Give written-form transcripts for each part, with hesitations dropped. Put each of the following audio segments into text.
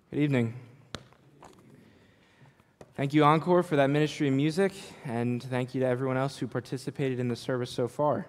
Good evening. Thank you, Encore, for that ministry of music, and thank you to everyone else who participated in the service so far.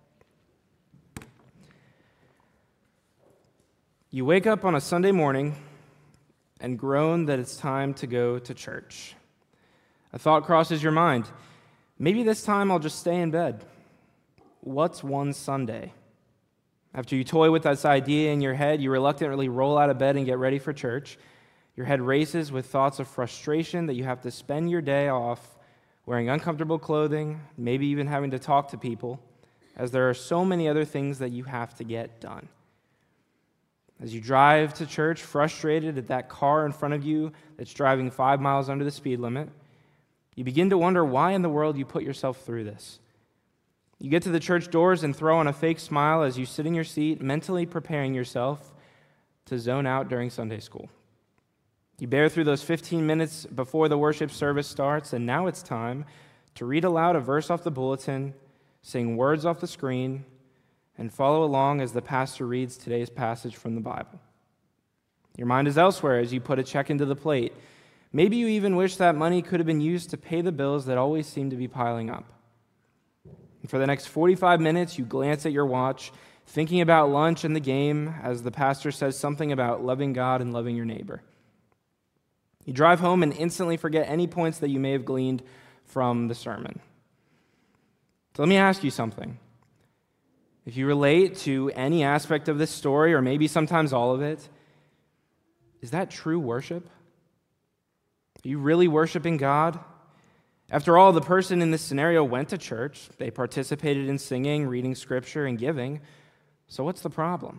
You wake up on a Sunday morning and groan that it's time to go to church. A thought crosses your mind. Maybe this time I'll just stay in bed. What's one Sunday? After you toy with this idea in your head, you reluctantly roll out of bed and get ready for church. Your head races with thoughts of frustration that you have to spend your day off wearing uncomfortable clothing, maybe even having to talk to people, as there are so many other things that you have to get done. As you drive to church, frustrated at that car in front of you that's driving 5 miles under the speed limit, you begin to wonder why in the world you put yourself through this. You get to the church doors and throw on a fake smile as you sit in your seat, mentally preparing yourself to zone out during Sunday school. You bear through those 15 minutes before the worship service starts, and now it's time to read aloud a verse off the bulletin, sing words off the screen, and follow along as the pastor reads today's passage from the Bible. Your mind is elsewhere as you put a check into the plate. Maybe you even wish that money could have been used to pay the bills that always seem to be piling up. And for the next 45 minutes, you glance at your watch, thinking about lunch and the game as the pastor says something about loving God and loving your neighbor. You drive home and instantly forget any points that you may have gleaned from the sermon. So let me ask you something. If you relate to any aspect of this story, or maybe sometimes all of it, is that true worship? Are you really worshiping God? After all, the person in this scenario went to church. They participated in singing, reading scripture, and giving. So what's the problem?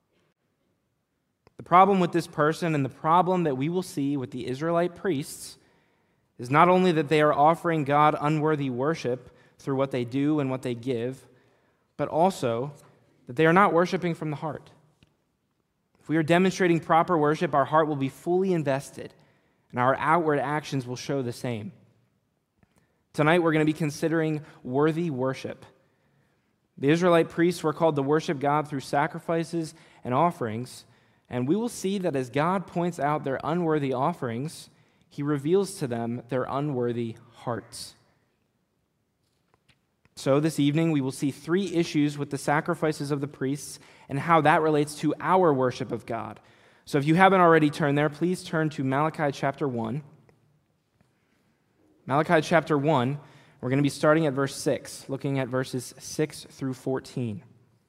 The problem with this person, and the problem that we will see with the Israelite priests, is not only that they are offering God unworthy worship through what they do and what they give, but also that they are not worshiping from the heart. If we are demonstrating proper worship, our heart will be fully invested, and our outward actions will show the same. Tonight, we're going to be considering worthy worship. The Israelite priests were called to worship God through sacrifices and offerings, and we will see that as God points out their unworthy offerings, he reveals to them their unworthy hearts. So this evening, we will see 3 issues with the sacrifices of the priests and how that relates to our worship of God. So if you haven't already turned there, please turn to Malachi chapter 1. Malachi chapter 1, we're going to be starting at verse 6, looking at verses 6 through 14.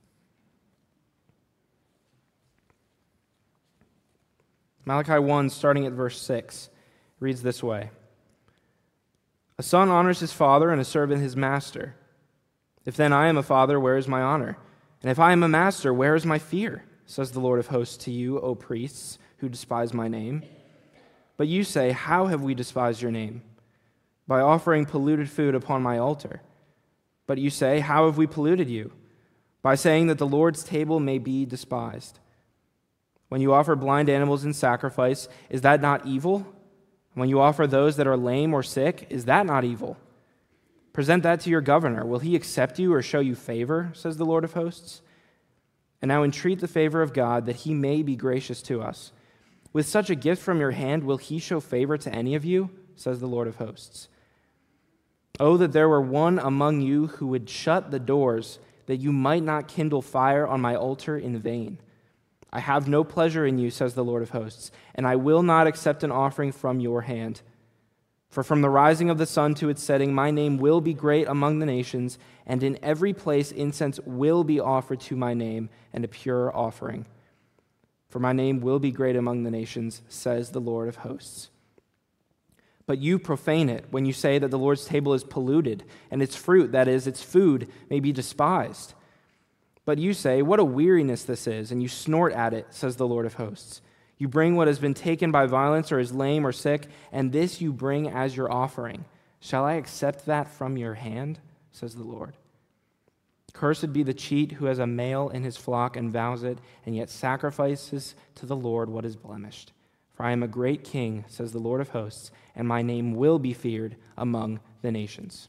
Malachi 1, starting at verse 6, reads this way. A son honors his father and a servant his master. If then I am a father, where is my honor? And if I am a master, where is my fear? Says the Lord of hosts to you, O priests, who despise my name. But you say, how have we despised your name? By offering polluted food upon my altar. But you say, how have we polluted you? By saying that the Lord's table may be despised. When you offer blind animals in sacrifice, is that not evil? When you offer those that are lame or sick, is that not evil? Present that to your governor. Will he accept you or show you favor, says the Lord of hosts? And now entreat the favor of God that he may be gracious to us. With such a gift from your hand, will he show favor to any of you, says the Lord of hosts? Oh, that there were one among you who would shut the doors, that you might not kindle fire on my altar in vain. I have no pleasure in you, says the Lord of hosts, and I will not accept an offering from your hand. For from the rising of the sun to its setting, my name will be great among the nations, and in every place incense will be offered to my name, and a pure offering. For my name will be great among the nations, says the Lord of hosts. But you profane it when you say that the Lord's table is polluted, and its fruit, that is, its food, may be despised. But you say, what a weariness this is, and you snort at it, says the Lord of hosts. You bring what has been taken by violence or is lame or sick, and this you bring as your offering. Shall I accept that from your hand, says the Lord? Cursed be the cheat who has a male in his flock and vows it, and yet sacrifices to the Lord what is blemished. For I am a great king, says the Lord of hosts, and my name will be feared among the nations.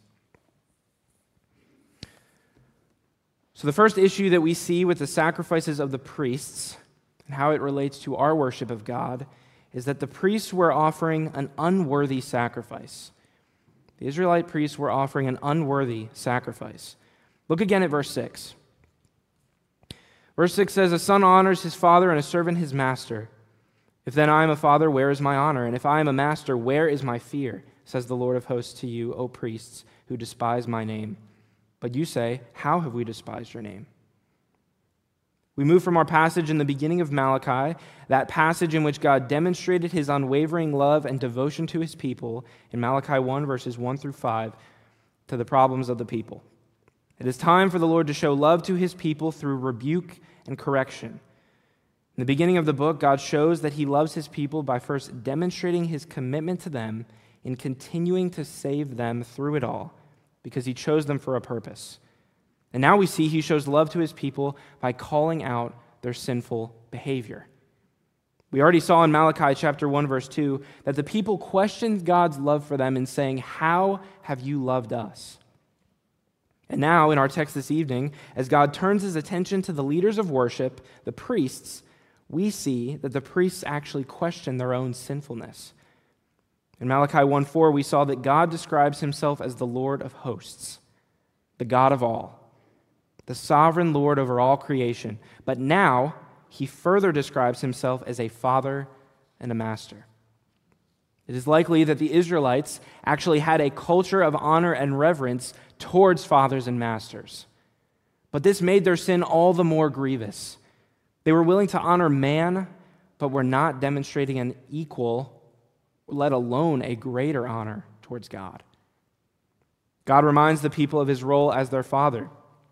So the first issue that we see with the sacrifices of the priests and how it relates to our worship of God is that the priests were offering an unworthy sacrifice. The Israelite priests were offering an unworthy sacrifice. Look again at verse 6. Verse 6 says, "A son honors his father and a servant his master. If then I am a father, where is my honor? And if I am a master, where is my fear? Says the Lord of hosts to you, O priests, who despise my name. But you say, how have we despised your name?" We move from our passage in the beginning of Malachi, that passage in which God demonstrated his unwavering love and devotion to his people, in Malachi 1, verses 1 through 5, to the problems of the people. It is time for the Lord to show love to his people through rebuke and correction. In the beginning of the book, God shows that he loves his people by first demonstrating his commitment to them in continuing to save them through it all, because he chose them for a purpose. And now we see he shows love to his people by calling out their sinful behavior. We already saw in Malachi chapter 1, verse 2, that the people questioned God's love for them in saying, "How have you loved us?" And now, in our text this evening, as God turns his attention to the leaders of worship, the priests, we see that the priests actually question their own sinfulness. In Malachi 1:4, we saw that God describes himself as the Lord of hosts, the God of all, the sovereign Lord over all creation. But now, he further describes himself as a father and a master. It is likely that the Israelites actually had a culture of honor and reverence towards fathers and masters. But this made their sin all the more grievous. They were willing to honor man, but were not demonstrating an equal, let alone a greater honor towards God. God reminds the people of his role as their father.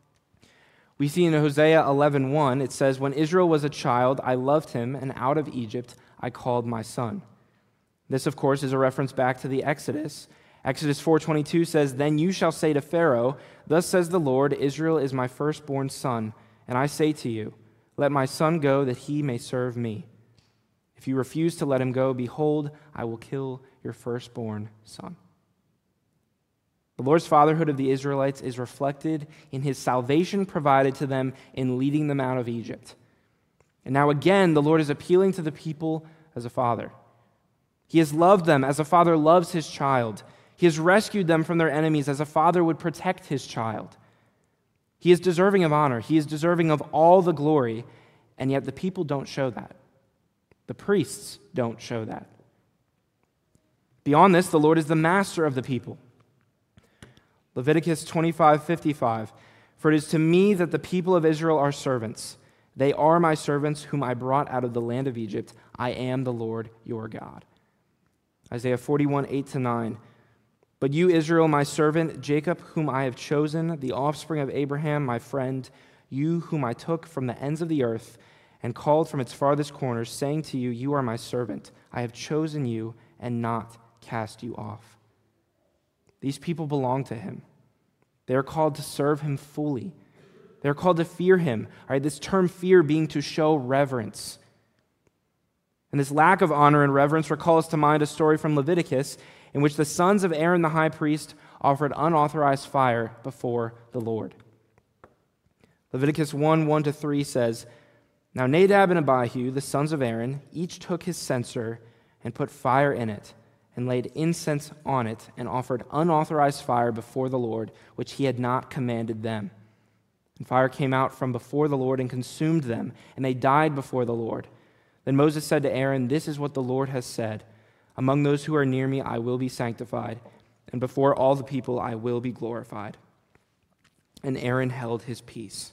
We see in Hosea 11:1, it says, "When Israel was a child, I loved him, and out of Egypt I called my son." This, of course, is a reference back to the Exodus. Exodus 4:22 says, "Then you shall say to Pharaoh, 'Thus says the Lord, Israel is my firstborn son, and I say to you, let my son go that he may serve me. If you refuse to let him go, behold, I will kill your firstborn son.'" The Lord's fatherhood of the Israelites is reflected in his salvation provided to them in leading them out of Egypt. And now again, the Lord is appealing to the people as a father. He has loved them as a father loves his child. He has rescued them from their enemies as a father would protect his child. He is deserving of honor. He is deserving of all the glory, and yet the people don't show that. The priests don't show that. Beyond this, the Lord is the master of the people. Leviticus 25:55, "For it is to me that the people of Israel are servants. They are my servants whom I brought out of the land of Egypt. I am the Lord your God." Isaiah 41:8-9, "But you, Israel, my servant, Jacob, whom I have chosen, the offspring of Abraham, my friend, you whom I took from the ends of the earth and called from its farthest corners, saying to you, you are my servant. I have chosen you and not cast you off." These people belong to him. They are called to serve him fully. They are called to fear him. All right, this term fear being to show reverence. And this lack of honor and reverence recalls to mind a story from Leviticus in which the sons of Aaron the high priest offered unauthorized fire before the Lord. Leviticus 1:1-3 says, "Now Nadab and Abihu, the sons of Aaron, each took his censer and put fire in it, and laid incense on it, and offered unauthorized fire before the Lord, which he had not commanded them. And fire came out from before the Lord and consumed them, and they died before the Lord. Then Moses said to Aaron, 'This is what the Lord has said. Among those who are near me I will be sanctified, and before all the people I will be glorified.' And Aaron held his peace."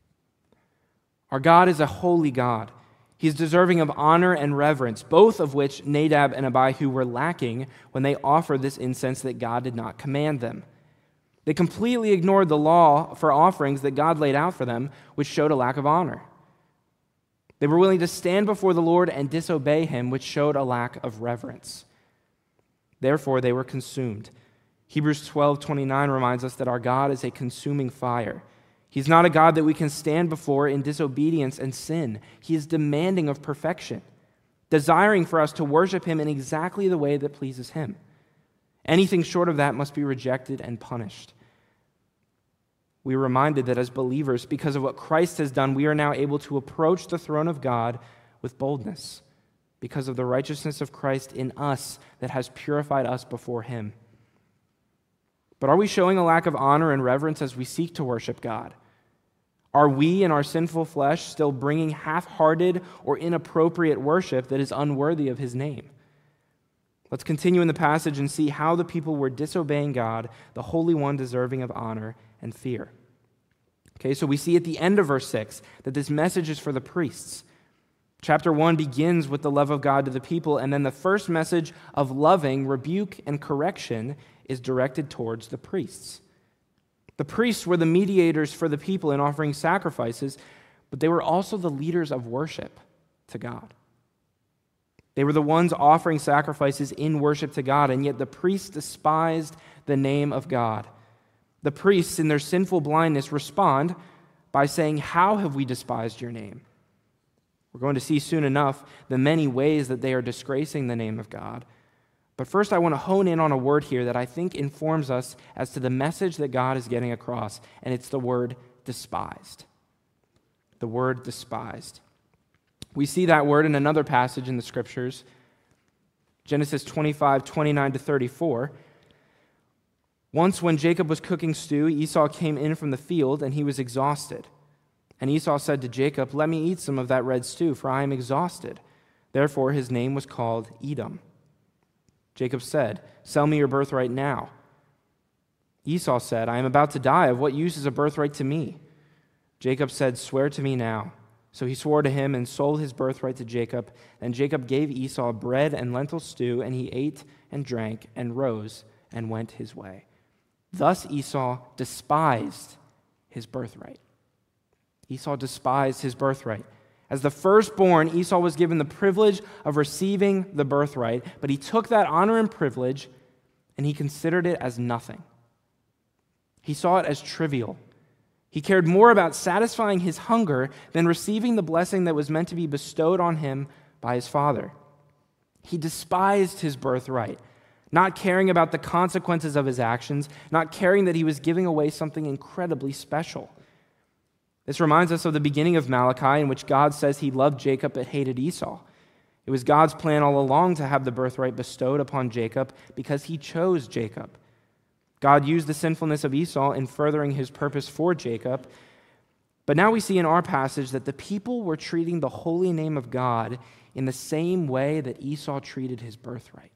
Our God is a holy God. He is deserving of honor and reverence, both of which Nadab and Abihu were lacking when they offered this incense that God did not command them. They completely ignored the law for offerings that God laid out for them, which showed a lack of honor. They were willing to stand before the Lord and disobey him, which showed a lack of reverence. Therefore, they were consumed. Hebrews 12:29 reminds us that our God is a consuming fire. He's not a God that we can stand before in disobedience and sin. He is demanding of perfection, desiring for us to worship him in exactly the way that pleases him. Anything short of that must be rejected and punished. We are reminded that as believers, because of what Christ has done, we are now able to approach the throne of God with boldness. because of the righteousness of Christ in us that has purified us before him. But are we showing a lack of honor and reverence as we seek to worship God? Are we in our sinful flesh still bringing half-hearted or inappropriate worship that is unworthy of his name? Let's continue in the passage and see how the people were disobeying God, the Holy One deserving of honor and fear. Okay, so we see at the end of verse 6 that this message is for the priests. Chapter 1 begins with the love of God to the people, and then the first message of loving, rebuke, and correction is directed towards the priests. The priests were the mediators for the people in offering sacrifices, but they were also the leaders of worship to God. They were the ones offering sacrifices in worship to God, and yet the priests despised the name of God. The priests, in their sinful blindness, respond by saying, "How have we despised your name?" We're going to see soon enough the many ways that they are disgracing the name of God. But first, I want to hone in on a word here that I think informs us as to the message that God is getting across, and it's the word despised. The word despised. We see that word in another passage in the Scriptures, Genesis 25, 29 to 34. Once when Jacob was cooking stew, Esau came in from the field, and he was exhausted. And Esau said to Jacob, "Let me eat some of that red stew, for I am exhausted." Therefore his name was called Edom. Jacob said, "Sell me your birthright now." Esau said, "I am about to die. Of what use is a birthright to me?" Jacob said, "Swear to me now." So he swore to him and sold his birthright to Jacob. And Jacob gave Esau bread and lentil stew, and he ate and drank and rose and went his way. Thus Esau despised his birthright. Esau despised his birthright. As the firstborn, Esau was given the privilege of receiving the birthright, but he took that honor and privilege and he considered it as nothing. He saw it as trivial. He cared more about satisfying his hunger than receiving the blessing that was meant to be bestowed on him by his father. He despised his birthright, not caring about the consequences of his actions, not caring that he was giving away something incredibly special. This reminds us of the beginning of Malachi, in which God says he loved Jacob but hated Esau. It was God's plan all along to have the birthright bestowed upon Jacob because he chose Jacob. God used the sinfulness of Esau in furthering his purpose for Jacob. But now we see in our passage that the people were treating the holy name of God in the same way that Esau treated his birthright.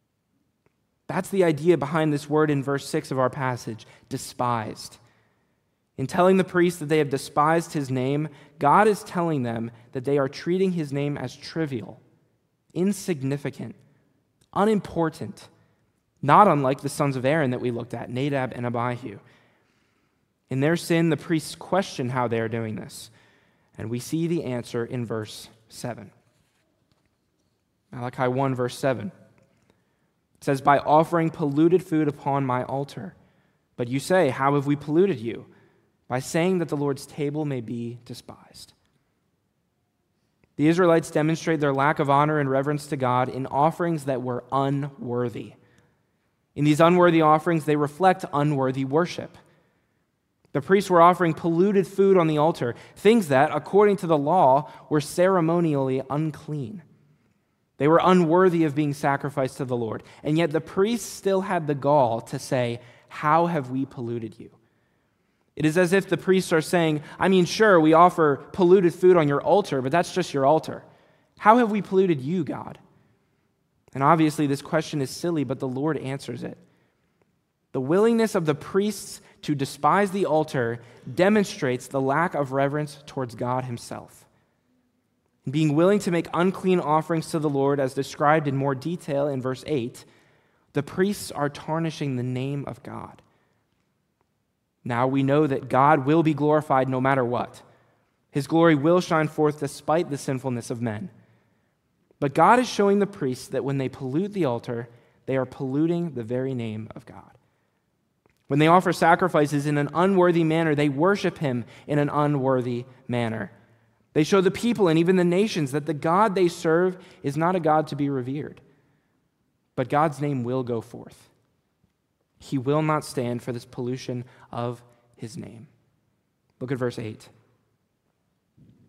That's the idea behind this word in verse 6 of our passage, despised. In telling the priests that they have despised his name, God is telling them that they are treating his name as trivial, insignificant, unimportant, not unlike the sons of Aaron that we looked at, Nadab and Abihu. In their sin, the priests question how they are doing this, and we see the answer in verse 7. Malachi 1, verse 7. It says, "By offering polluted food upon my altar. But you say, how have we polluted you? By saying that the Lord's table may be despised." The Israelites demonstrate their lack of honor and reverence to God in offerings that were unworthy. In these unworthy offerings, they reflect unworthy worship. The priests were offering polluted food on the altar, things that, according to the law, were ceremonially unclean. They were unworthy of being sacrificed to the Lord, and yet the priests still had the gall to say, "How have we polluted you?" It is as if the priests are saying, sure, we offer polluted food on your altar, but that's just your altar. How have we polluted you, God? And obviously this question is silly, but the Lord answers it. The willingness of the priests to despise the altar demonstrates the lack of reverence towards God himself. Being willing to make unclean offerings to the Lord, as described in more detail in verse 8, the priests are tarnishing the name of God. Now we know that God will be glorified no matter what. His glory will shine forth despite the sinfulness of men. But God is showing the priests that when they pollute the altar, they are polluting the very name of God. When they offer sacrifices in an unworthy manner, they worship him in an unworthy manner. They show the people and even the nations that the God they serve is not a God to be revered. But God's name will go forth. He will not stand for this pollution of his name. Look at verse 8.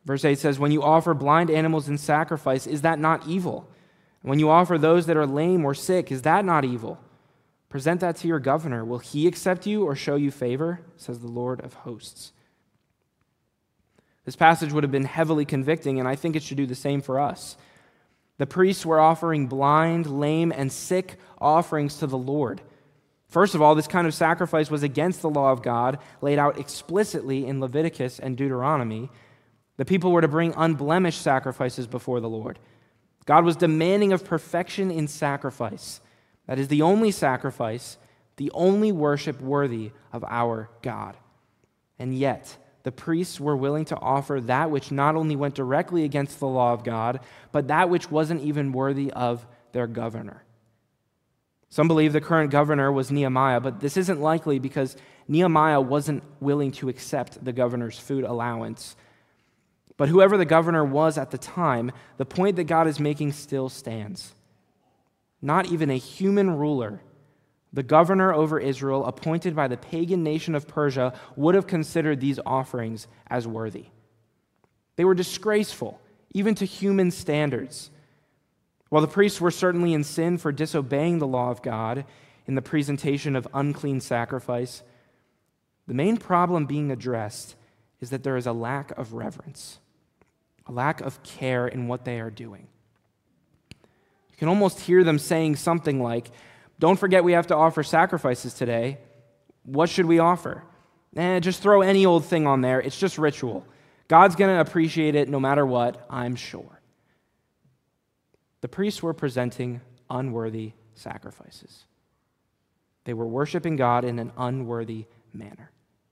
Verse 8 says, when you offer blind animals in sacrifice, is that not evil? And when you offer those that are lame or sick, is that not evil? Present that to your governor. Will he accept you or show you favor? Says the Lord of hosts. This passage would have been heavily convicting, and I think it should do the same for us. The priests were offering blind, lame, and sick offerings to the Lord. First of all, this kind of sacrifice was against the law of God, laid out explicitly in Leviticus and Deuteronomy. The people were to bring unblemished sacrifices before the Lord. God was demanding of perfection in sacrifice. That is the only sacrifice, the only worship worthy of our God. And yet, the priests were willing to offer that which not only went directly against the law of God, but that which wasn't even worthy of their governor. Some believe the current governor was Nehemiah, but this isn't likely because Nehemiah wasn't willing to accept the governor's food allowance. But whoever the governor was at the time, the point that God is making still stands. Not even a human ruler, the governor over Israel, appointed by the pagan nation of Persia, would have considered these offerings as worthy. They were disgraceful, even to human standards. While the priests were certainly in sin for disobeying the law of God in the presentation of unclean sacrifice, the main problem being addressed is that there is a lack of reverence, a lack of care in what they are doing. You can almost hear them saying something like, don't forget we have to offer sacrifices today. What should we offer? Just throw any old thing on there. It's just ritual. God's going to appreciate it no matter what, I'm sure. The priests were presenting unworthy sacrifices. They were worshiping God in an unworthy manner.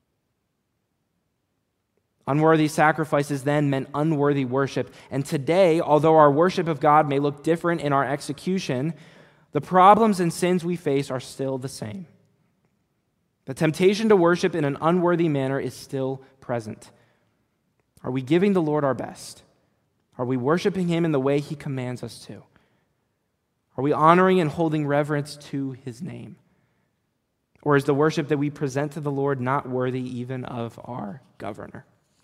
Unworthy sacrifices then meant unworthy worship. And today, although our worship of God may look different in our execution, the problems and sins we face are still the same. The temptation to worship in an unworthy manner is still present. Are we giving the Lord our best? Are we worshiping Him in the way He commands us to? Are we honoring and holding reverence to His name? Or is the worship that we present to the Lord not worthy even of our governor?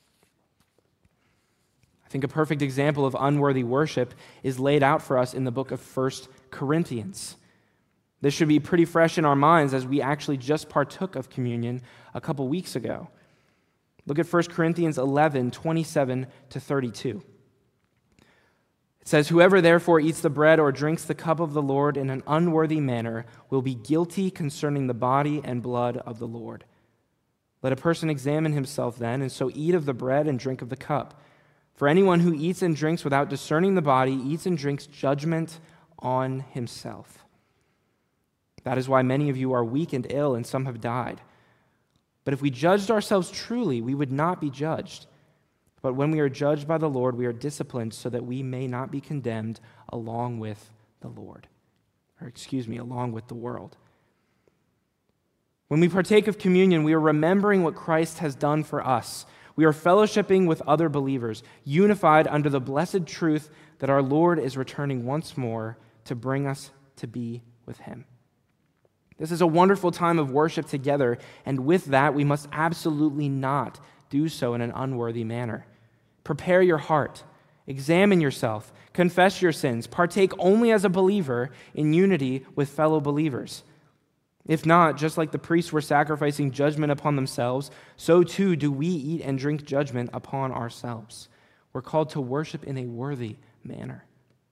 I think a perfect example of unworthy worship is laid out for us in the book of 1 Corinthians. This should be pretty fresh in our minds as we actually just partook of communion a couple weeks ago. Look at 1 Corinthians 11, 27 to 32. It says, whoever therefore eats the bread or drinks the cup of the Lord in an unworthy manner will be guilty concerning the body and blood of the Lord. Let a person examine himself then, and so eat of the bread and drink of the cup. For anyone who eats and drinks without discerning the body eats and drinks judgment on himself. That is why many of you are weak and ill, and some have died. But if we judged ourselves truly, we would not be judged. But when we are judged by the Lord, we are disciplined so that we may not be condemned along with the Lord. Along with the world. When we partake of communion, we are remembering what Christ has done for us. We are fellowshipping with other believers, unified under the blessed truth that our Lord is returning once more to bring us to be with Him. This is a wonderful time of worship together, and with that, we must absolutely not do so in an unworthy manner. Prepare your heart, examine yourself, confess your sins, partake only as a believer in unity with fellow believers. If not, just like the priests were sacrificing judgment upon themselves, so too do we eat and drink judgment upon ourselves. We're called to worship in a worthy manner.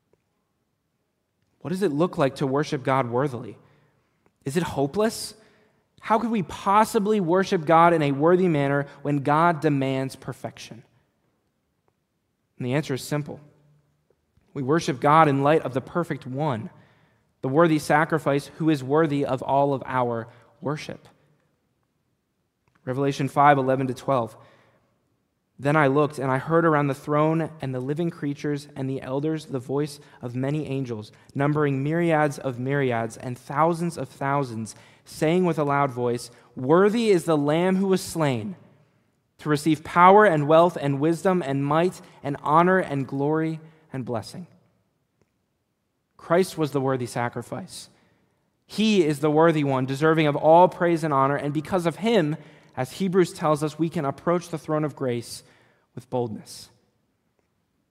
What does it look like to worship God worthily? Is it hopeless? How could we possibly worship God in a worthy manner when God demands perfection? And the answer is simple. We worship God in light of the perfect one, the worthy sacrifice who is worthy of all of our worship. Revelation 5:11 to 12. Then I looked, and I heard around the throne and the living creatures and the elders the voice of many angels, numbering myriads of myriads and thousands of thousands, saying with a loud voice, worthy is the Lamb who was slain to receive power and wealth and wisdom and might and honor and glory and blessing. Christ was the worthy sacrifice. He is the worthy one, deserving of all praise and honor, and because of Him, as Hebrews tells us, we can approach the throne of grace with boldness.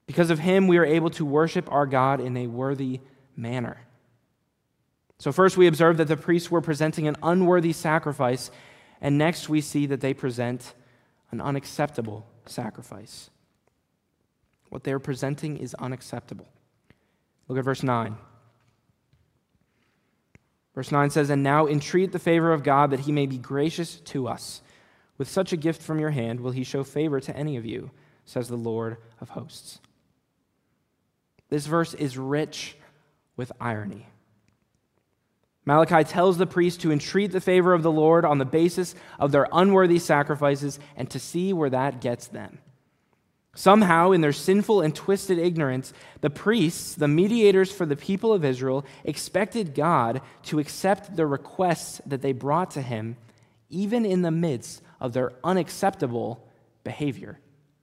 Because of him, we are able to worship our God in a worthy manner. So first we observe that the priests were presenting an unworthy sacrifice, and next we see that they present an unacceptable sacrifice. What they are presenting is unacceptable. Look at verse 9. Verse 9 says, "And now entreat the favor of God that he may be gracious to us. With such a gift from your hand will he show favor to any of you, says the Lord of hosts." This verse is rich with irony. Malachi tells the priests to entreat the favor of the Lord on the basis of their unworthy sacrifices and to see where that gets them. Somehow, in their sinful and twisted ignorance, the priests, the mediators for the people of Israel, expected God to accept the requests that they brought to him, even in the midst of their unacceptable behavior.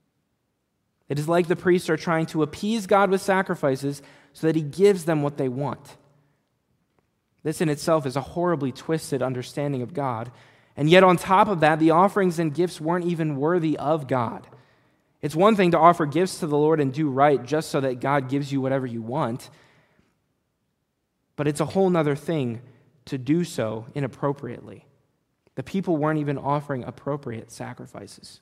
It is like the priests are trying to appease God with sacrifices so that he gives them what they want. This in itself is a horribly twisted understanding of God. And yet on top of that, the offerings and gifts weren't even worthy of God. It's one thing to offer gifts to the Lord and do right just so that God gives you whatever you want. But it's a whole other thing to do so inappropriately. The people weren't even offering appropriate sacrifices.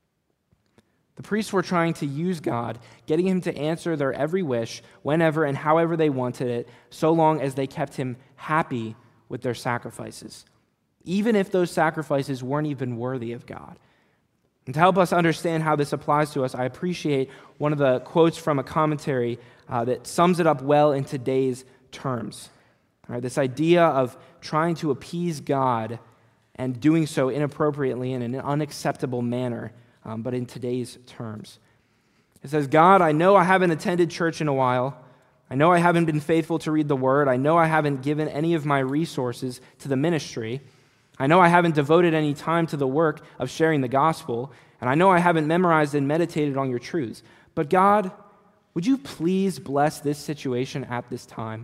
The priests were trying to use God, getting him to answer their every wish whenever and however they wanted it, so long as they kept him happy with their sacrifices, even if those sacrifices weren't even worthy of God. And to help us understand how this applies to us, I appreciate one of the quotes from a commentary that sums it up well in today's terms. All right, this idea of trying to appease God and doing so inappropriately in an unacceptable manner, but in today's terms. It says, "God, I know I haven't attended church in a while. I know I haven't been faithful to read the word. I know I haven't given any of my resources to the ministry. I know I haven't devoted any time to the work of sharing the gospel. And I know I haven't memorized and meditated on your truths. But God, would you please bless this situation at this time?"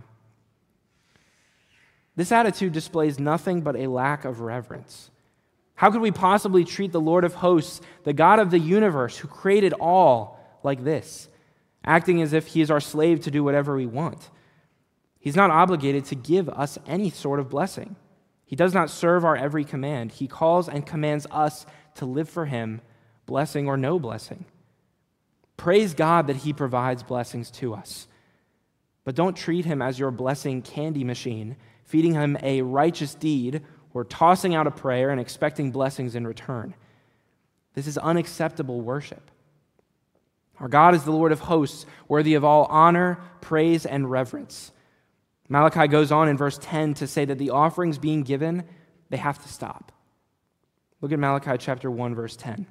This attitude displays nothing but a lack of reverence. How could we possibly treat the Lord of hosts, the God of the universe who created all, like this, acting as if he is our slave to do whatever we want? He's not obligated to give us any sort of blessing. He does not serve our every command. He calls and commands us to live for him, blessing or no blessing. Praise God that he provides blessings to us. But don't treat him as your blessing candy machine, feeding him a righteous deed or tossing out a prayer and expecting blessings in return. This is unacceptable worship. Our God is the Lord of hosts, worthy of all honor, praise, and reverence. Malachi goes on in verse 10 to say that the offerings being given, they have to stop. Look at Malachi chapter 1, verse 10.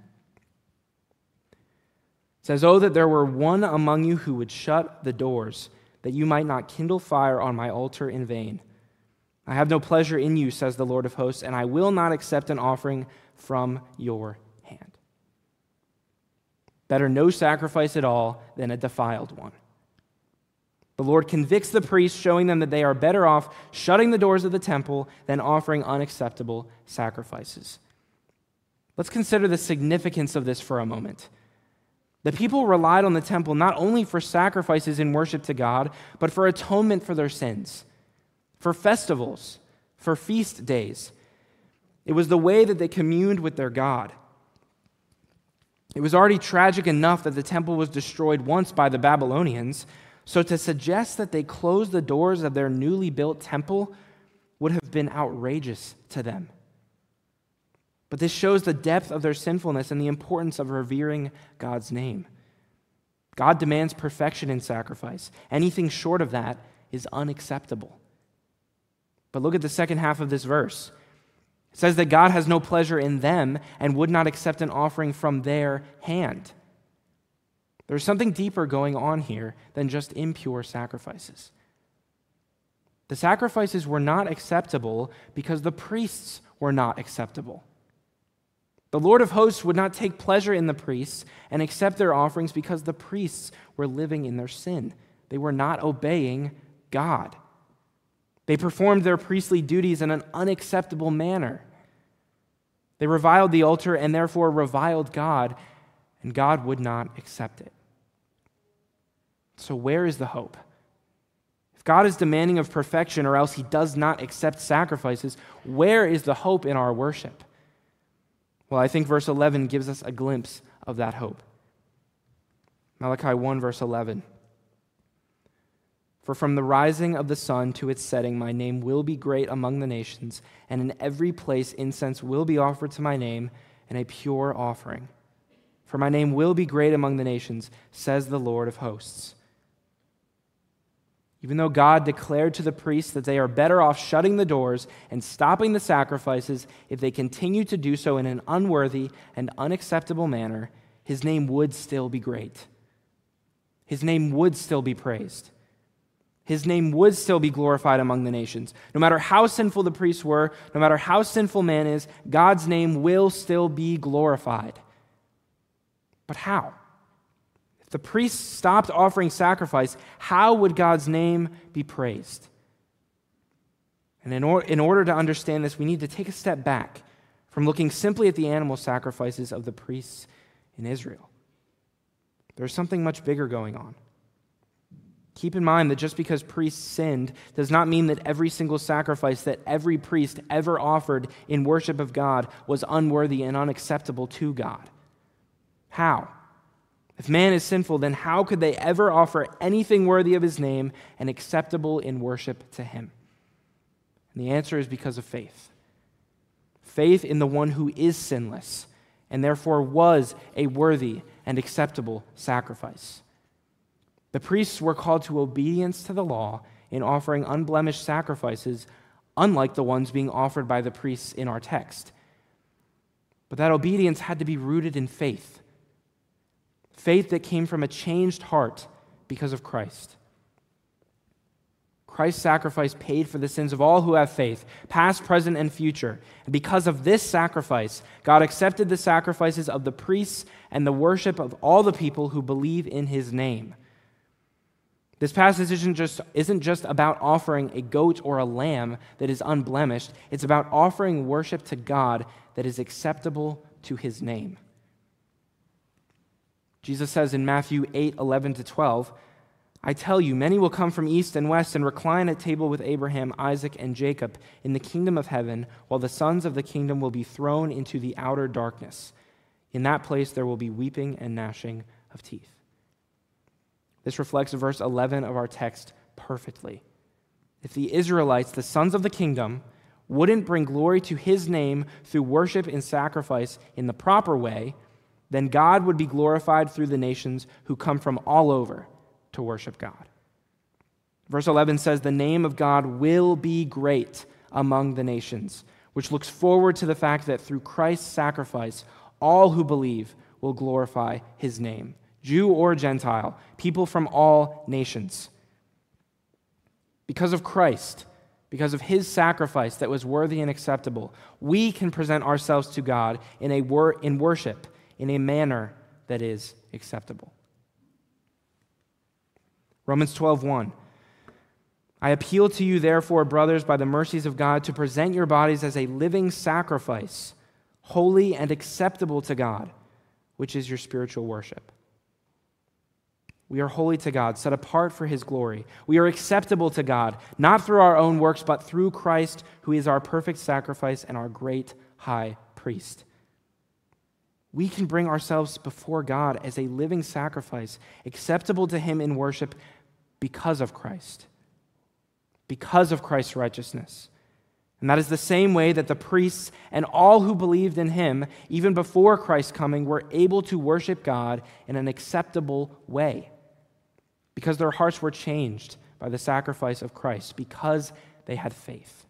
It says, "Oh, that there were one among you who would shut the doors, that you might not kindle fire on my altar in vain. I have no pleasure in you, says the Lord of hosts, and I will not accept an offering from your hand." Better no sacrifice at all than a defiled one. The Lord convicts the priests, showing them that they are better off shutting the doors of the temple than offering unacceptable sacrifices. Let's consider the significance of this for a moment. The people relied on the temple not only for sacrifices in worship to God, but for atonement for their sins, for festivals, for feast days. It was the way that they communed with their God. It was already tragic enough that the temple was destroyed once by the Babylonians, so to suggest that they closed the doors of their newly built temple would have been outrageous to them. But this shows the depth of their sinfulness and the importance of revering God's name. God demands perfection in sacrifice. Anything short of that is unacceptable. But look at the second half of this verse. It says that God has no pleasure in them and would not accept an offering from their hand. There's something deeper going on here than just impure sacrifices. The sacrifices were not acceptable because the priests were not acceptable. The Lord of hosts would not take pleasure in the priests and accept their offerings because the priests were living in their sin. They were not obeying God. They performed their priestly duties in an unacceptable manner. They reviled the altar and therefore reviled God, and God would not accept it. So where is the hope? If God is demanding of perfection or else he does not accept sacrifices, where is the hope in our worship? Well, I think verse 11 gives us a glimpse of that hope. Malachi 1, verse 11. For from the rising of the sun to its setting, my name will be great among the nations, and in every place incense will be offered to my name, and a pure offering. For my name will be great among the nations, says the Lord of hosts. Even though God declared to the priests that they are better off shutting the doors and stopping the sacrifices if they continue to do so in an unworthy and unacceptable manner, his name would still be great. His name would still be praised. His name would still be glorified among the nations. No matter how sinful the priests were, no matter how sinful man is, God's name will still be glorified. But how? If the priests stopped offering sacrifice, how would God's name be praised? And in order to understand this, we need to take a step back from looking simply at the animal sacrifices of the priests in Israel. There's something much bigger going on. Keep in mind that just because priests sinned does not mean that every single sacrifice that every priest ever offered in worship of God was unworthy and unacceptable to God. How? If man is sinful, then how could they ever offer anything worthy of his name and acceptable in worship to him? And the answer is because of faith. Faith in the one who is sinless and therefore was a worthy and acceptable sacrifice. The priests were called to obedience to the law in offering unblemished sacrifices, unlike the ones being offered by the priests in our text. But that obedience had to be rooted in faith. Faith that came from a changed heart because of Christ. Christ's sacrifice paid for the sins of all who have faith, past, present, and future. And because of this sacrifice, God accepted the sacrifices of the priests and the worship of all the people who believe in his name. This passage isn't just about offering a goat or a lamb that is unblemished. It's about offering worship to God that is acceptable to his name. Jesus says in Matthew 8:11-12, I tell you, many will come from east and west and recline at table with Abraham, Isaac, and Jacob in the kingdom of heaven, while the sons of the kingdom will be thrown into the outer darkness. In that place there will be weeping and gnashing of teeth. This reflects verse 11 of our text perfectly. If the Israelites, the sons of the kingdom, wouldn't bring glory to his name through worship and sacrifice in the proper way, then God would be glorified through the nations who come from all over to worship God. Verse 11 says, the name of God will be great among the nations, which looks forward to the fact that through Christ's sacrifice, all who believe will glorify his name. Jew or Gentile, people from all nations. Because of Christ, because of his sacrifice that was worthy and acceptable, we can present ourselves to God in worship in a manner that is acceptable. Romans 12:1. I appeal to you, therefore, brothers, by the mercies of God, to present your bodies as a living sacrifice, holy and acceptable to God, which is your spiritual worship. We are holy to God, set apart for his glory. We are acceptable to God, not through our own works, but through Christ, who is our perfect sacrifice and our great high priest. We can bring ourselves before God as a living sacrifice, acceptable to him in worship because of Christ, because of Christ's righteousness. And that is the same way that the priests and all who believed in him, even before Christ's coming, were able to worship God in an acceptable way, because their hearts were changed by the sacrifice of Christ, because they had faith.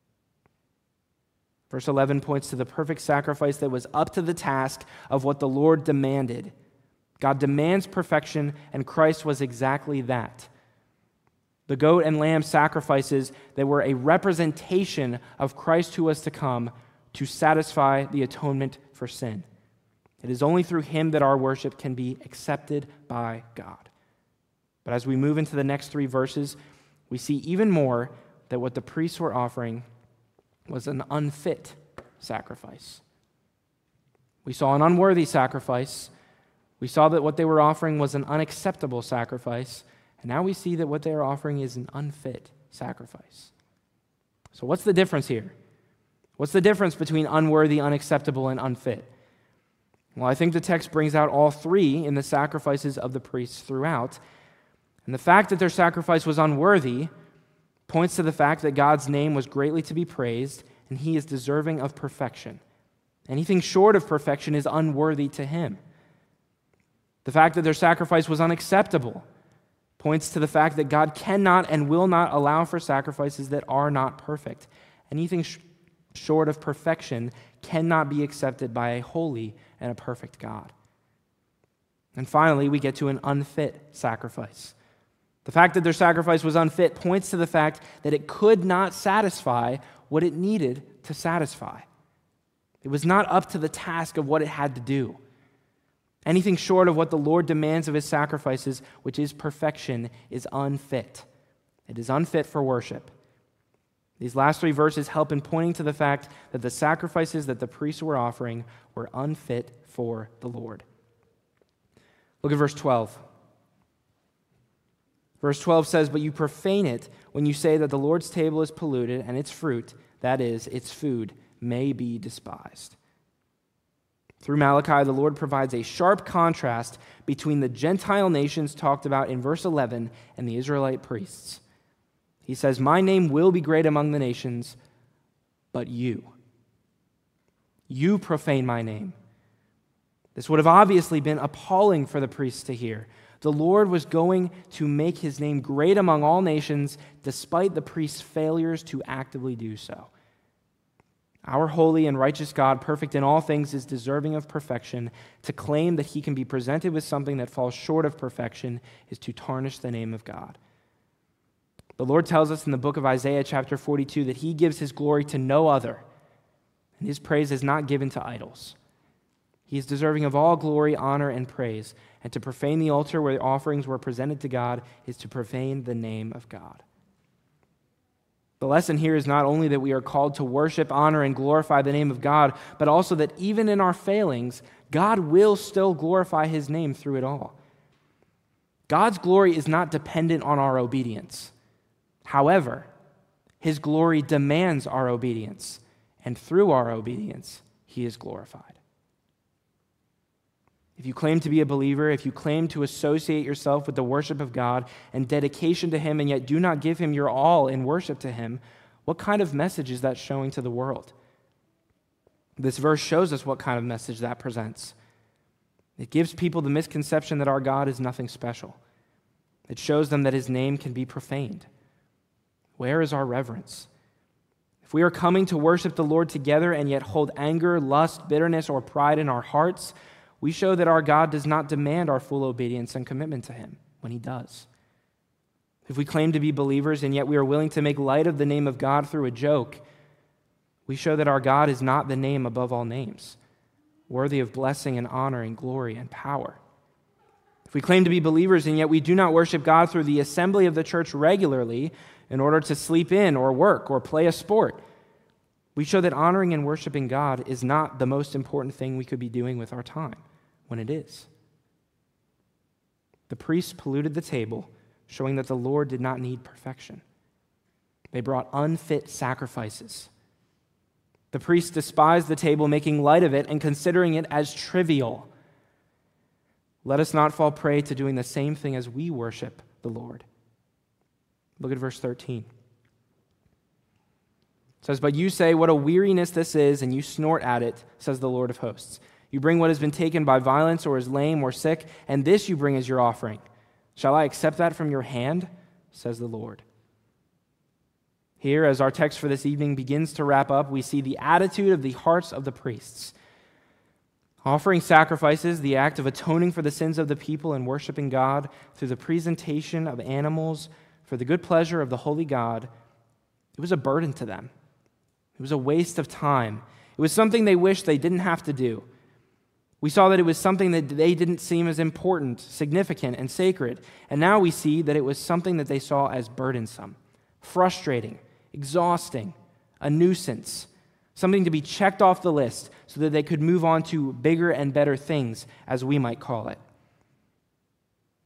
Verse 11 points to the perfect sacrifice that was up to the task of what the Lord demanded. God demands perfection, and Christ was exactly that. The goat and lamb sacrifices that were a representation of Christ who was to come to satisfy the atonement for sin. It is only through him that our worship can be accepted by God. But as we move into the next 3 verses, we see even more that what the priests were offering was an unfit sacrifice. We saw an unworthy sacrifice. We saw that what they were offering was an unacceptable sacrifice. And now we see that what they are offering is an unfit sacrifice. So what's the difference here? What's the difference between unworthy, unacceptable, and unfit? Well, I think the text brings out all three in the sacrifices of the priests throughout. And the fact that their sacrifice was unworthy points to the fact that God's name was greatly to be praised, and he is deserving of perfection. Anything short of perfection is unworthy to him. The fact that their sacrifice was unacceptable points to the fact that God cannot and will not allow for sacrifices that are not perfect. Anything short of perfection cannot be accepted by a holy and a perfect God. And finally, we get to an unfit sacrifice. The fact that their sacrifice was unfit points to the fact that it could not satisfy what it needed to satisfy. It was not up to the task of what it had to do. Anything short of what the Lord demands of his sacrifices, which is perfection, is unfit. It is unfit for worship. These last three verses help in pointing to the fact that the sacrifices that the priests were offering were unfit for the Lord. Look at verse 12. Verse 12 says, "But you profane it when you say that the Lord's table is polluted and its fruit, that is, its food, may be despised." Through Malachi, the Lord provides a sharp contrast between the Gentile nations talked about in verse 11 and the Israelite priests. He says, "My name will be great among the nations, but you profane my name." This would have obviously been appalling for the priests to hear. The Lord was going to make his name great among all nations, despite the priests' failures to actively do so. Our holy and righteous God, perfect in all things, is deserving of perfection. To claim that he can be presented with something that falls short of perfection is to tarnish the name of God. The Lord tells us in the book of Isaiah chapter 42 that he gives his glory to no other, and his praise is not given to idols. He is deserving of all glory, honor, and praise, and to profane the altar where the offerings were presented to God is to profane the name of God. The lesson here is not only that we are called to worship, honor, and glorify the name of God, but also that even in our failings, God will still glorify his name through it all. God's glory is not dependent on our obedience. However, his glory demands our obedience, and through our obedience, he is glorified. If you claim to be a believer, if you claim to associate yourself with the worship of God and dedication to him, and yet do not give him your all in worship to him, what kind of message is that showing to the world? This verse shows us what kind of message that presents. It gives people the misconception that our God is nothing special. It shows them that his name can be profaned. Where is our reverence? If we are coming to worship the Lord together and yet hold anger, lust, bitterness, or pride in our hearts, we show that our God does not demand our full obedience and commitment to him when he does. If we claim to be believers and yet we are willing to make light of the name of God through a joke, we show that our God is not the name above all names, worthy of blessing and honor and glory and power. If we claim to be believers and yet we do not worship God through the assembly of the church regularly in order to sleep in or work or play a sport, we show that honoring and worshiping God is not the most important thing we could be doing with our time, when it is. The priests polluted the table, showing that the Lord did not need perfection. They brought unfit sacrifices. The priests despised the table, making light of it and considering it as trivial. Let us not fall prey to doing the same thing as we worship the Lord. Look at verse 13. It says, "But you say, 'What a weariness this is,' and you snort at it, says the Lord of hosts. You bring what has been taken by violence or is lame or sick, and this you bring as your offering. Shall I accept that from your hand? Says the Lord." Here, as our text for this evening begins to wrap up, we see the attitude of the hearts of the priests. Offering sacrifices, the act of atoning for the sins of the people and worshiping God through the presentation of animals for the good pleasure of the holy God, it was a burden to them. It was a waste of time. It was something they wished they didn't have to do. We saw that it was something that they didn't seem as important, significant, and sacred. And now we see that it was something that they saw as burdensome, frustrating, exhausting, a nuisance, something to be checked off the list so that they could move on to bigger and better things, as we might call it.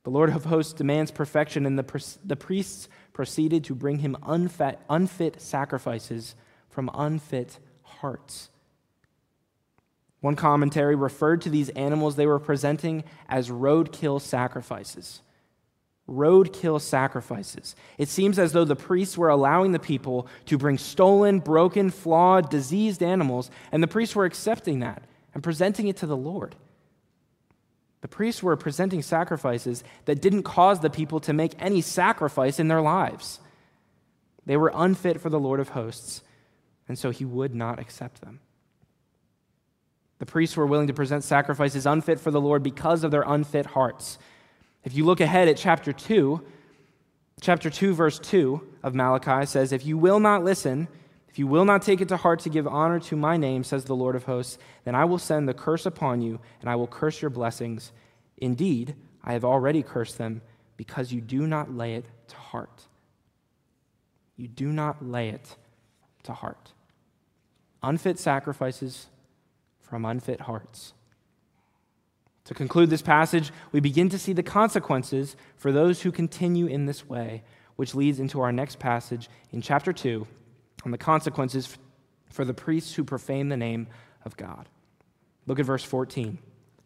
The Lord of hosts demands perfection, and the priests proceeded to bring him unfit sacrifices from unfit hearts. One commentary referred to these animals they were presenting as roadkill sacrifices. Roadkill sacrifices. It seems as though the priests were allowing the people to bring stolen, broken, flawed, diseased animals, and the priests were accepting that and presenting it to the Lord. The priests were presenting sacrifices that didn't cause the people to make any sacrifice in their lives. They were unfit for the Lord of hosts, and so he would not accept them. The priests were willing to present sacrifices unfit for the Lord because of their unfit hearts. If you look ahead at chapter 2, verse 2 of Malachi says, "If you will not listen, if you will not take it to heart to give honor to my name, says the Lord of hosts, then I will send the curse upon you, and I will curse your blessings. Indeed, I have already cursed them, because you do not lay it to heart." You do not lay it to heart. Unfit sacrifices from unfit hearts. To conclude this passage, we begin to see the consequences for those who continue in this way, which leads into our next passage in chapter 2 on the consequences for the priests who profane the name of God. Look at verse 14.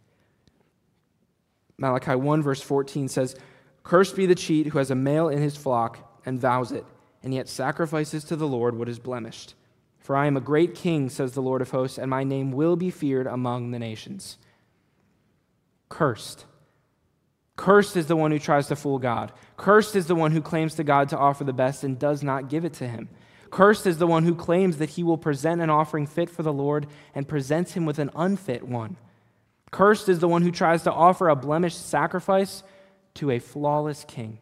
Malachi 1 verse 14 says, "Cursed be the cheat who has a male in his flock and vows it, and yet sacrifices to the Lord what is blemished. For I am a great king, says the Lord of hosts, and my name will be feared among the nations." Cursed. Cursed is the one who tries to fool God. Cursed is the one who claims to God to offer the best and does not give it to him. Cursed is the one who claims that he will present an offering fit for the Lord and presents him with an unfit one. Cursed is the one who tries to offer a blemished sacrifice to a flawless king.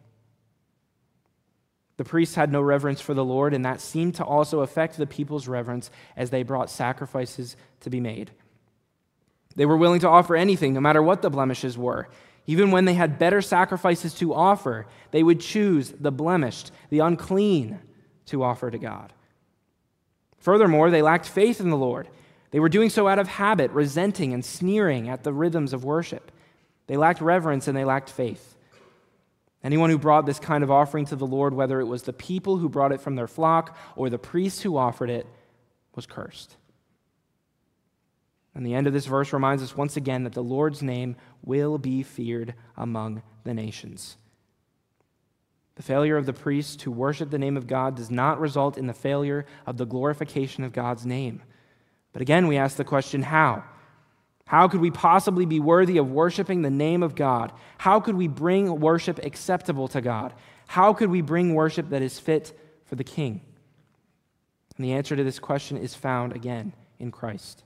The priests had no reverence for the Lord, and that seemed to also affect the people's reverence as they brought sacrifices to be made. They were willing to offer anything, no matter what the blemishes were. Even when they had better sacrifices to offer, they would choose the blemished, the unclean, to offer to God. Furthermore, they lacked faith in the Lord. They were doing so out of habit, resenting and sneering at the rhythms of worship. They lacked reverence and they lacked faith. Anyone who brought this kind of offering to the Lord, whether it was the people who brought it from their flock or the priests who offered it, was cursed. And the end of this verse reminds us once again that the Lord's name will be feared among the nations. The failure of the priests to worship the name of God does not result in the failure of the glorification of God's name. But again, we ask the question, how? How could we possibly be worthy of worshiping the name of God? How could we bring worship acceptable to God? How could we bring worship that is fit for the King? And the answer to this question is found again in Christ.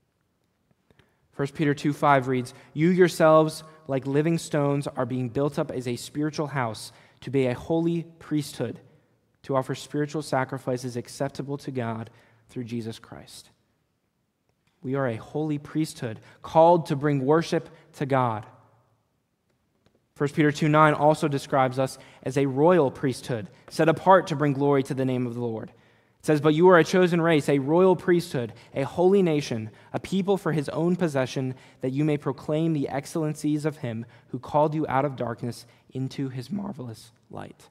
1 Peter 2:5 reads, "You yourselves, like living stones, are being built up as a spiritual house to be a holy priesthood, to offer spiritual sacrifices acceptable to God through Jesus Christ." We are a holy priesthood, called to bring worship to God. 1 Peter 2:9 also describes us as a royal priesthood, set apart to bring glory to the name of the Lord. It says, "But you are a chosen race, a royal priesthood, a holy nation, a people for his own possession, that you may proclaim the excellencies of him who called you out of darkness into his marvelous light."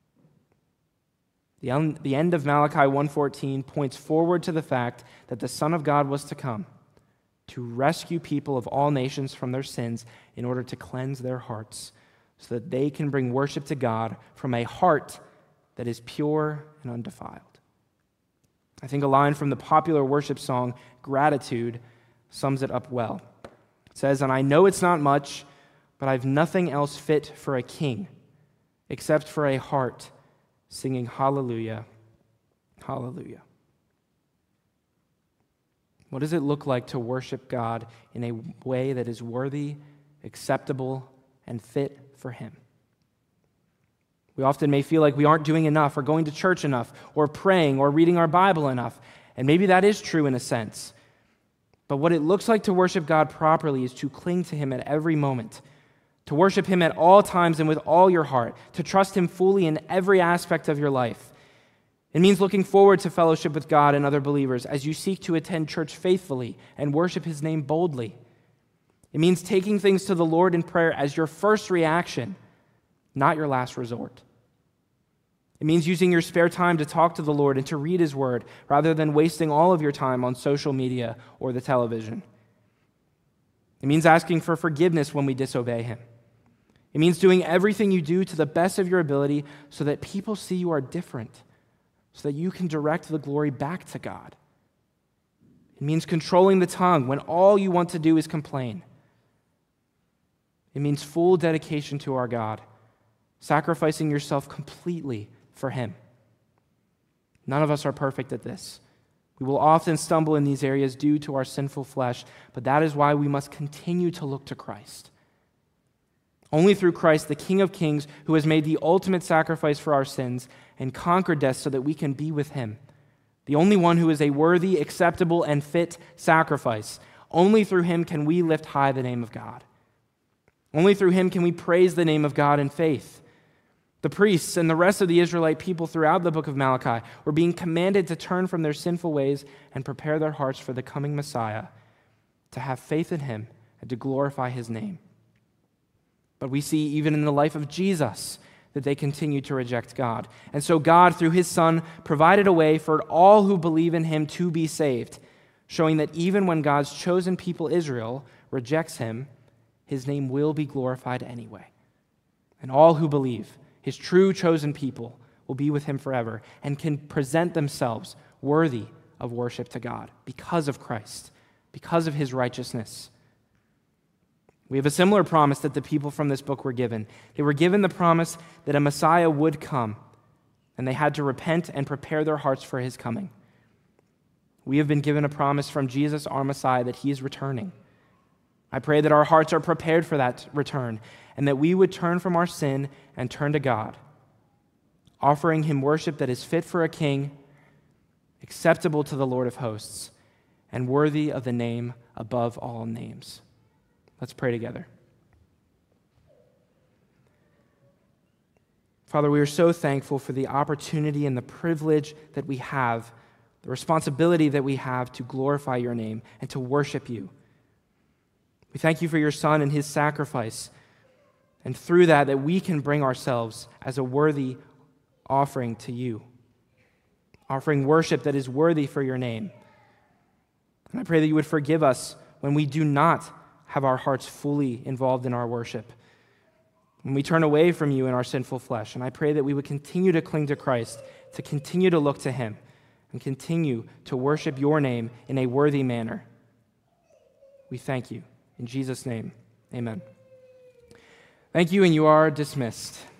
The end of Malachi 1:14 points forward to the fact that the Son of God was to come to rescue people of all nations from their sins in order to cleanse their hearts so that they can bring worship to God from a heart that is pure and undefiled. I think a line from the popular worship song, Gratitude, sums it up well. It says, "And I know it's not much, but I've nothing else fit for a king except for a heart singing hallelujah, hallelujah." What does it look like to worship God in a way that is worthy, acceptable, and fit for him? We often may feel like we aren't doing enough or going to church enough or praying or reading our Bible enough. And maybe that is true in a sense. But what it looks like to worship God properly is to cling to him at every moment, to worship him at all times and with all your heart, to trust him fully in every aspect of your life. It means looking forward to fellowship with God and other believers as you seek to attend church faithfully and worship his name boldly. It means taking things to the Lord in prayer as your first reaction, not your last resort. It means using your spare time to talk to the Lord and to read His Word rather than wasting all of your time on social media or the television. It means asking for forgiveness when we disobey Him. It means doing everything you do to the best of your ability so that people see you are different, so that you can direct the glory back to God. It means controlling the tongue when all you want to do is complain. It means full dedication to our God, sacrificing yourself completely for Him. None of us are perfect at this. We will often stumble in these areas due to our sinful flesh, but that is why we must continue to look to Christ. Only through Christ, the King of Kings, who has made the ultimate sacrifice for our sins and conquered death so that we can be with Him, the only one who is a worthy, acceptable, and fit sacrifice. Only through Him can we lift high the name of God. Only through Him can we praise the name of God in faith. The priests and the rest of the Israelite people throughout the book of Malachi were being commanded to turn from their sinful ways and prepare their hearts for the coming Messiah, to have faith in Him and to glorify His name. But we see even in the life of Jesus that they continued to reject God. And so God, through His Son, provided a way for all who believe in Him to be saved, showing that even when God's chosen people, Israel, rejects Him, His name will be glorified anyway. And all who believe, His true chosen people, will be with Him forever and can present themselves worthy of worship to God because of Christ, because of His righteousness. We have a similar promise that the people from this book were given. They were given the promise that a Messiah would come, and they had to repent and prepare their hearts for His coming. We have been given a promise from Jesus, our Messiah, that He is returning. I pray that our hearts are prepared for that return, and that we would turn from our sin and turn to God, offering Him worship that is fit for a king, acceptable to the Lord of hosts, and worthy of the name above all names. Let's pray together. Father, we are so thankful for the opportunity and the privilege that we have, the responsibility that we have to glorify Your name and to worship You. We thank You for Your Son and His sacrifice, and through that we can bring ourselves as a worthy offering to You, offering worship that is worthy for Your name. And I pray that You would forgive us when we do not have our hearts fully involved in our worship, when we turn away from You in our sinful flesh. And I pray that we would continue to cling to Christ, to continue to look to Him, and continue to worship Your name in a worthy manner. We thank You. In Jesus' name, amen. Thank you, and you are dismissed.